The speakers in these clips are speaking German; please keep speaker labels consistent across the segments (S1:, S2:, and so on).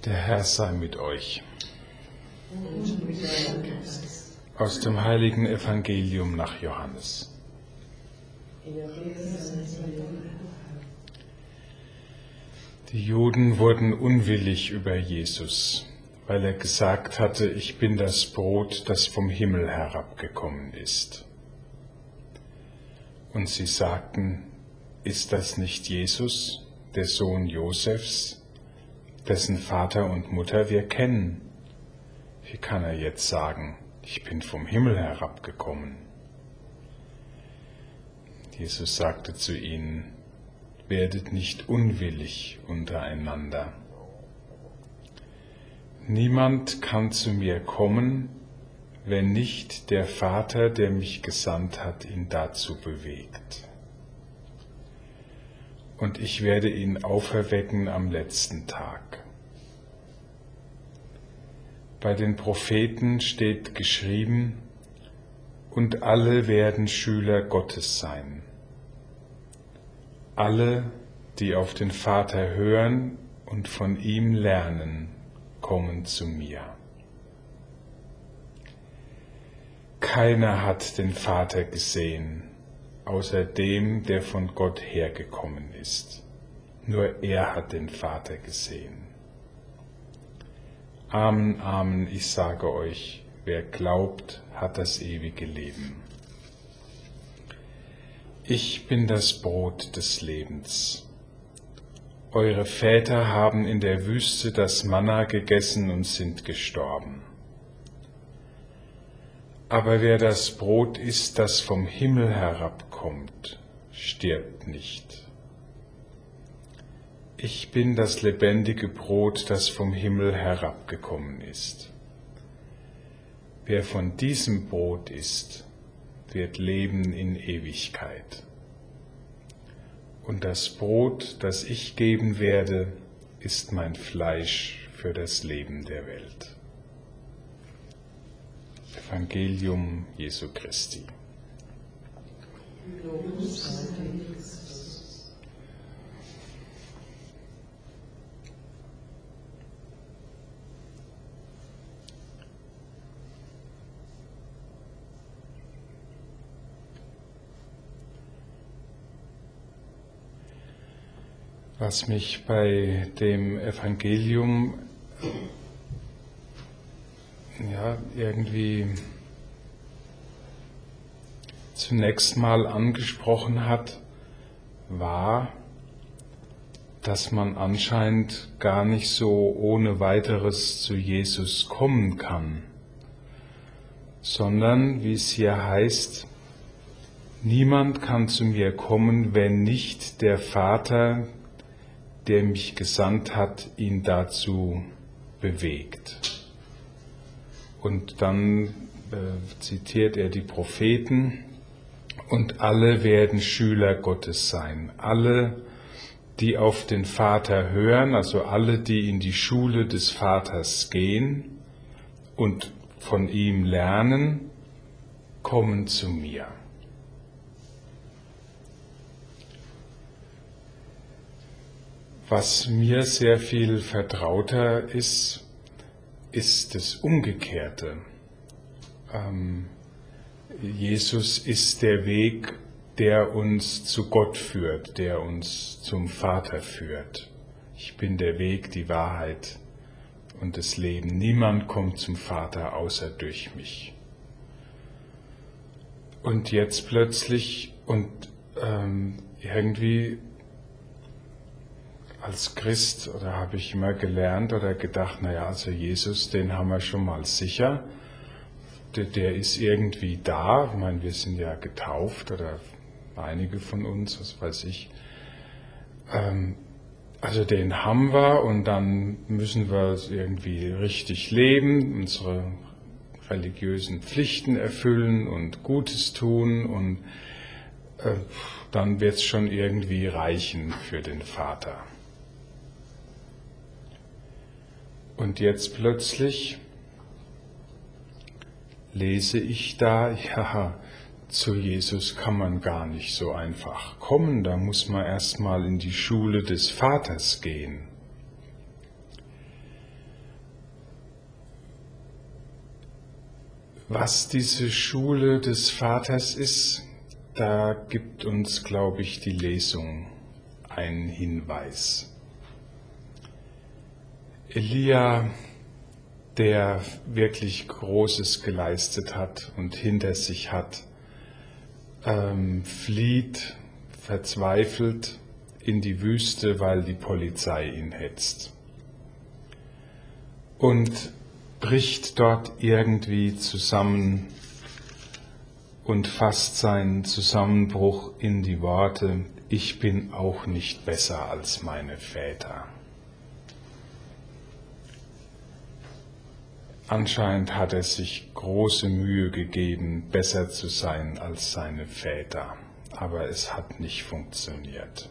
S1: Der Herr sei mit euch.
S2: Und mit deinem Geist.
S1: Aus dem heiligen Evangelium nach Johannes. Die Juden wurden unwillig über Jesus, weil er gesagt hatte, ich bin das Brot, das vom Himmel herabgekommen ist. Und sie sagten, ist das nicht Jesus, der Sohn Josefs, dessen Vater und Mutter wir kennen? Wie kann er jetzt sagen, ich bin vom Himmel herabgekommen? Jesus sagte zu ihnen, werdet nicht unwillig untereinander. Niemand kann zu mir kommen, wenn nicht der Vater, der mich gesandt hat, ihn dazu bewegt. Und ich werde ihn auferwecken am letzten Tag. Bei den Propheten steht geschrieben, und alle werden Schüler Gottes sein. Alle, die auf den Vater hören und von ihm lernen, kommen zu mir. Keiner hat den Vater gesehen, außer dem, der von Gott hergekommen ist. Nur er hat den Vater gesehen. Amen, Amen, ich sage euch, wer glaubt, hat das ewige Leben. Ich bin das Brot des Lebens. Eure Väter haben in der Wüste das Manna gegessen und sind gestorben. Aber wer das Brot isst, das vom Himmel herabkommt, stirbt nicht. Ich bin das lebendige Brot, das vom Himmel herabgekommen ist. Wer von diesem Brot isst, wird leben in Ewigkeit. Und das Brot, das ich geben werde, ist mein Fleisch für das Leben der Welt. Evangelium Jesu Christi. Was mich bei dem Evangelium irgendwie zunächst mal angesprochen hat, war, dass man anscheinend gar nicht so ohne weiteres zu Jesus kommen kann, sondern, wie es hier heißt, niemand kann zu mir kommen, wenn nicht der Vater, der mich gesandt hat, ihn dazu bewegt. Und dann zitiert er die Propheten, und alle werden Schüler Gottes sein. Alle, die auf den Vater hören, also alle, die in die Schule des Vaters gehen und von ihm lernen, kommen zu mir. Was mir sehr viel vertrauter ist, ist das Umgekehrte. Jesus ist der Weg, der uns zu Gott führt, der uns zum Vater führt. Ich bin der Weg, die Wahrheit und das Leben. Niemand kommt zum Vater außer durch mich. Und jetzt plötzlich irgendwie als Christ habe ich immer gelernt oder gedacht, also Jesus, den haben wir schon mal sicher. Der ist irgendwie da. Ich meine, wir sind ja getauft oder einige von uns, was weiß ich. Also den haben wir und dann müssen wir irgendwie richtig leben, unsere religiösen Pflichten erfüllen und Gutes tun und dann wird es schon irgendwie reichen für den Vater. Und jetzt plötzlich lese ich da, zu Jesus kann man gar nicht so einfach kommen, da muss man erstmal in die Schule des Vaters gehen. Was diese Schule des Vaters ist, da gibt uns, glaube ich, die Lesung einen Hinweis. Elia, der wirklich Großes geleistet hat und hinter sich hat, flieht verzweifelt in die Wüste, weil die Polizei ihn hetzt. Und bricht dort irgendwie zusammen und fasst seinen Zusammenbruch in die Worte: Ich bin auch nicht besser als meine Väter. Anscheinend hat er sich große Mühe gegeben, besser zu sein als seine Väter, aber es hat nicht funktioniert.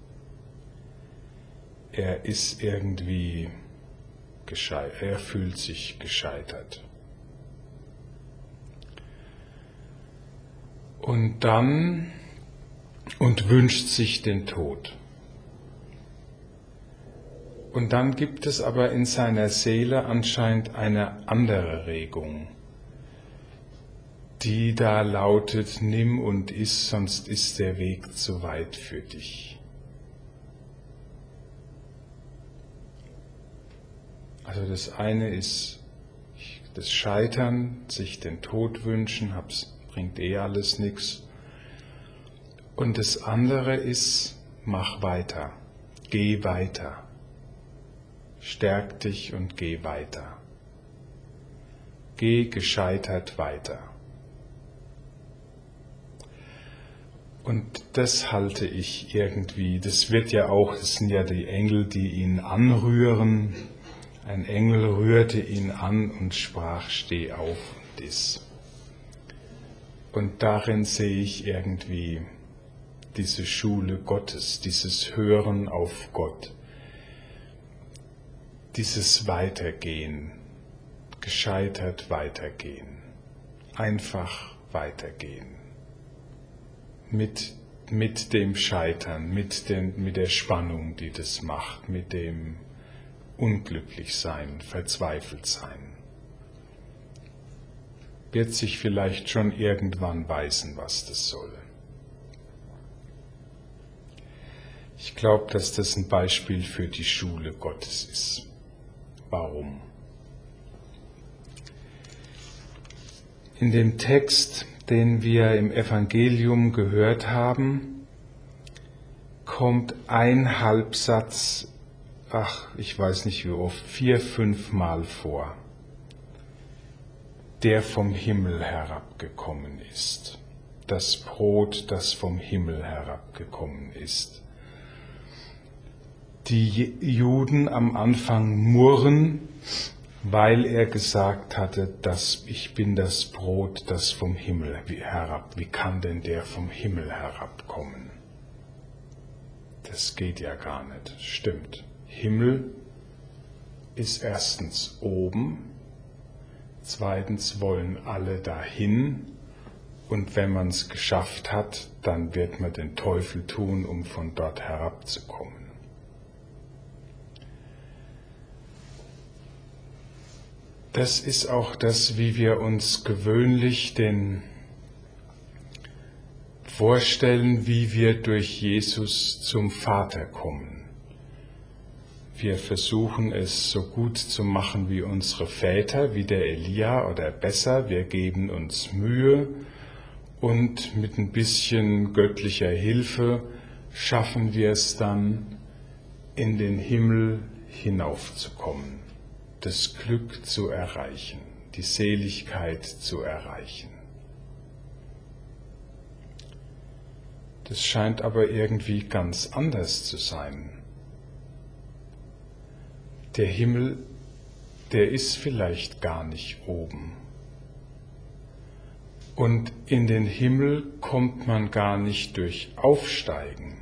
S1: Er ist irgendwie gescheitert, er fühlt sich gescheitert. Und wünscht sich den Tod. Und dann gibt es aber in seiner Seele anscheinend eine andere Regung, die da lautet: Nimm und iss, sonst ist der Weg zu weit für dich. Also das eine ist das Scheitern, sich den Tod wünschen, bringt alles nichts. Und das andere ist: Mach weiter, geh weiter. Stärk dich und geh weiter. Geh gescheitert weiter. Und das halte ich irgendwie, das sind ja die Engel, die ihn anrühren. Ein Engel rührte ihn an und sprach: Steh auf und iss. Und darin sehe ich irgendwie diese Schule Gottes, dieses Hören auf Gott. Dieses Weitergehen, gescheitert weitergehen, einfach weitergehen. Mit dem Scheitern, mit der Spannung, die das macht, mit dem Unglücklichsein, Verzweifeltsein. Wird sich vielleicht schon irgendwann weisen, was das soll. Ich glaube, dass das ein Beispiel für die Schule Gottes ist. Warum? In dem Text, den wir im Evangelium gehört haben, kommt ein Halbsatz, ich weiß nicht wie oft, 4, 5 Mal vor, der vom Himmel herabgekommen ist. Das Brot, das vom Himmel herabgekommen ist. Die Juden am Anfang murren, weil er gesagt hatte, dass ich bin das Brot, das vom Himmel herab. Wie kann denn der vom Himmel herabkommen? Das geht ja gar nicht. Stimmt. Himmel ist erstens oben, zweitens wollen alle dahin, und wenn man es geschafft hat, dann wird man den Teufel tun, um von dort herabzukommen. Das ist auch das, wie wir uns gewöhnlich vorstellen, wie wir durch Jesus zum Vater kommen. Wir versuchen es so gut zu machen wie unsere Väter, wie der Elia oder besser. Wir geben uns Mühe und mit ein bisschen göttlicher Hilfe schaffen wir es dann, in den Himmel hinaufzukommen. Das Glück zu erreichen, die Seligkeit zu erreichen. Das scheint aber irgendwie ganz anders zu sein. Der Himmel, der ist vielleicht gar nicht oben. Und in den Himmel kommt man gar nicht durch Aufsteigen.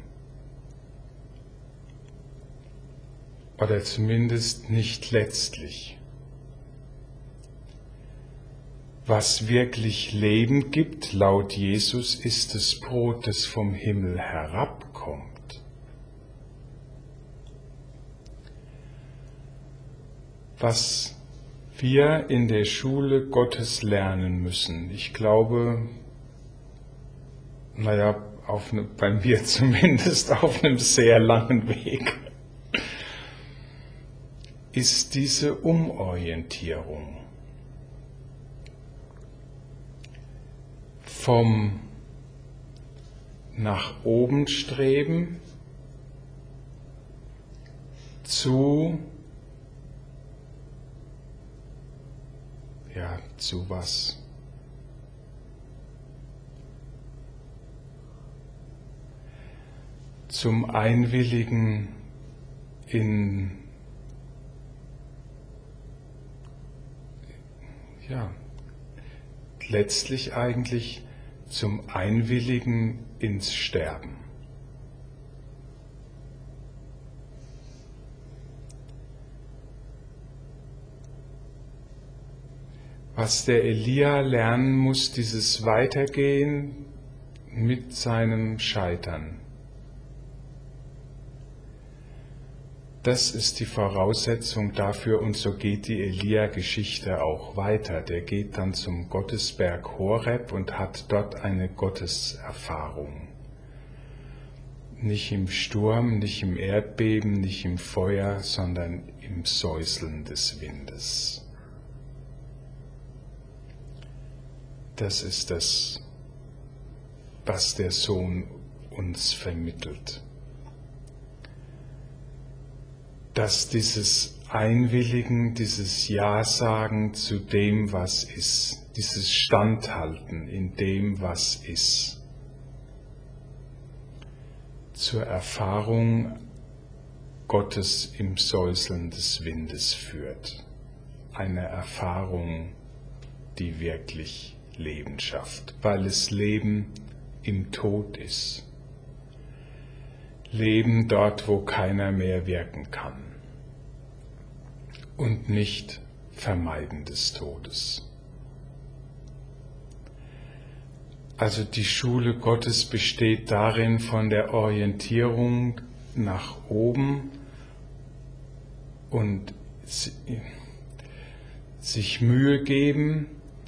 S1: Oder zumindest nicht letztlich. Was wirklich Leben gibt, laut Jesus, ist das Brot, das vom Himmel herabkommt. Was wir in der Schule Gottes lernen müssen. Ich glaube, bei mir zumindest auf einem sehr langen Weg, ist diese Umorientierung vom nach oben streben zu was? Zum Einwilligen letztlich eigentlich zum Einwilligen ins Sterben. Was der Elia lernen muss, dieses Weitergehen mit seinem Scheitern. Das ist die Voraussetzung dafür, und so geht die Elia-Geschichte auch weiter. Der geht dann zum Gottesberg Horeb und hat dort eine Gotteserfahrung. Nicht im Sturm, nicht im Erdbeben, nicht im Feuer, sondern im Säuseln des Windes. Das ist das, was der Sohn uns vermittelt. Dass dieses Einwilligen, dieses Ja-Sagen zu dem, was ist, dieses Standhalten in dem, was ist, zur Erfahrung Gottes im Säuseln des Windes führt. Eine Erfahrung, die wirklich Leben schafft, weil es Leben im Tod ist. Leben dort, wo keiner mehr wirken kann. Und nicht Vermeiden des Todes. Also die Schule Gottes besteht darin, von der Orientierung nach oben und sich Mühe geben,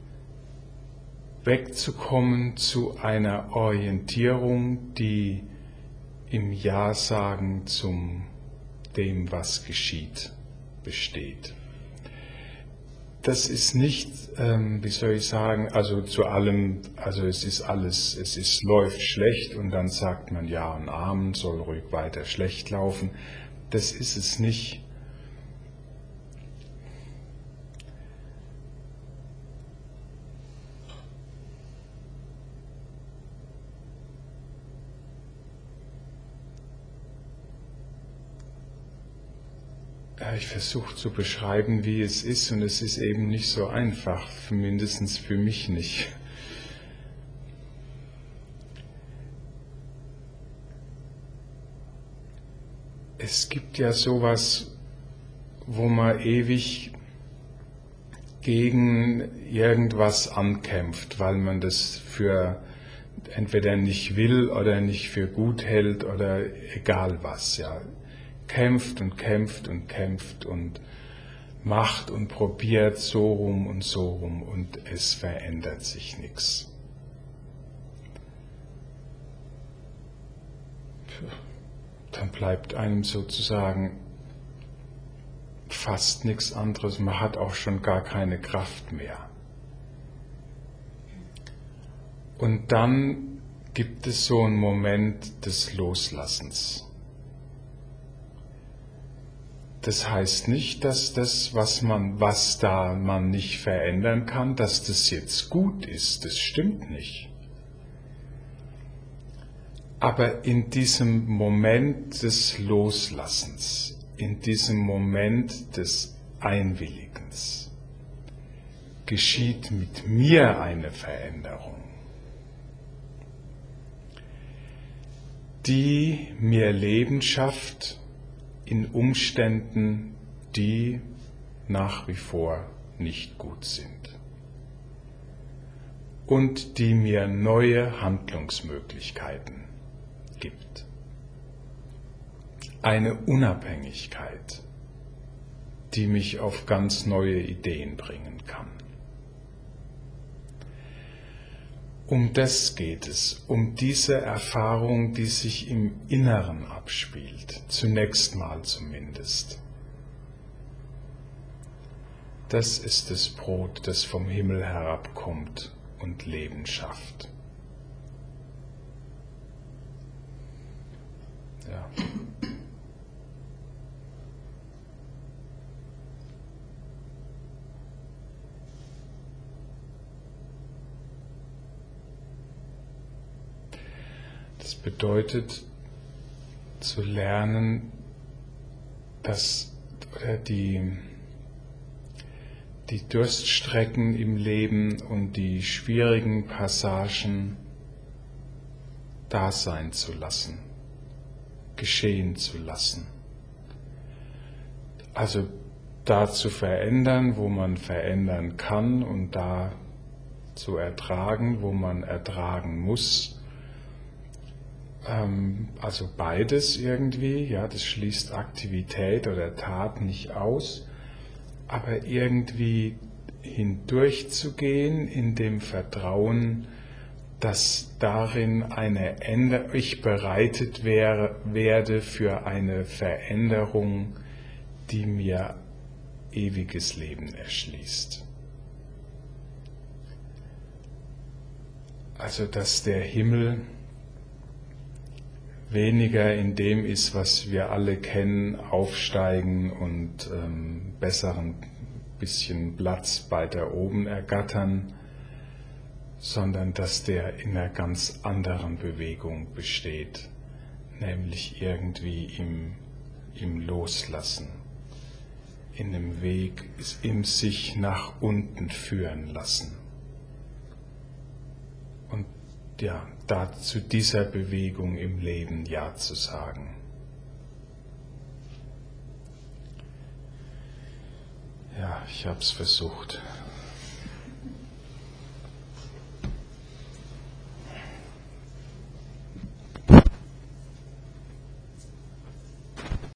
S1: wegzukommen zu einer Orientierung, die im Ja-Sagen zum dem, was geschieht, besteht. Das ist nicht, also zu allem, also es läuft schlecht und dann sagt man Ja und Amen, soll ruhig weiter schlecht laufen. Das ist es nicht. Ich versuche zu beschreiben, wie es ist, und es ist eben nicht so einfach, mindestens für mich nicht. Es gibt ja sowas, wo man ewig gegen irgendwas ankämpft, weil man das für entweder nicht will oder nicht für gut hält oder egal was, ja. Kämpft und kämpft und kämpft und macht und probiert so rum und es verändert sich nichts. Dann bleibt einem sozusagen fast nichts anderes, man hat auch schon gar keine Kraft mehr. Und dann gibt es so einen Moment des Loslassens. Das heißt nicht, dass das, was man nicht verändern kann, dass das jetzt gut ist. Das stimmt nicht. Aber in diesem Moment des Loslassens, in diesem Moment des Einwilligens, geschieht mit mir eine Veränderung, die mir Leben schafft, in Umständen, die nach wie vor nicht gut sind und die mir neue Handlungsmöglichkeiten gibt. Eine Unabhängigkeit, die mich auf ganz neue Ideen bringen kann. Um das geht es, um diese Erfahrung, die sich im Inneren abspielt, zunächst mal zumindest. Das ist das Brot, das vom Himmel herabkommt und Leben schafft. Ja. Das bedeutet, zu lernen, dass die Durststrecken im Leben und die schwierigen Passagen da sein zu lassen, geschehen zu lassen. Also da zu verändern, wo man verändern kann, und da zu ertragen, wo man ertragen muss. Also beides irgendwie, ja, das schließt Aktivität oder Tat nicht aus, aber irgendwie hindurchzugehen in dem Vertrauen, dass darin ich bereitet werde für eine Veränderung, die mir ewiges Leben erschließt. Also dass der Himmel weniger in dem ist, was wir alle kennen, aufsteigen und besseren bisschen Platz weiter oben ergattern, sondern dass der in einer ganz anderen Bewegung besteht, nämlich irgendwie im Loslassen, in einem Weg, im sich nach unten führen lassen. Und ja, da zu dieser Bewegung im Leben Ja zu sagen. Ja, ich habe es versucht.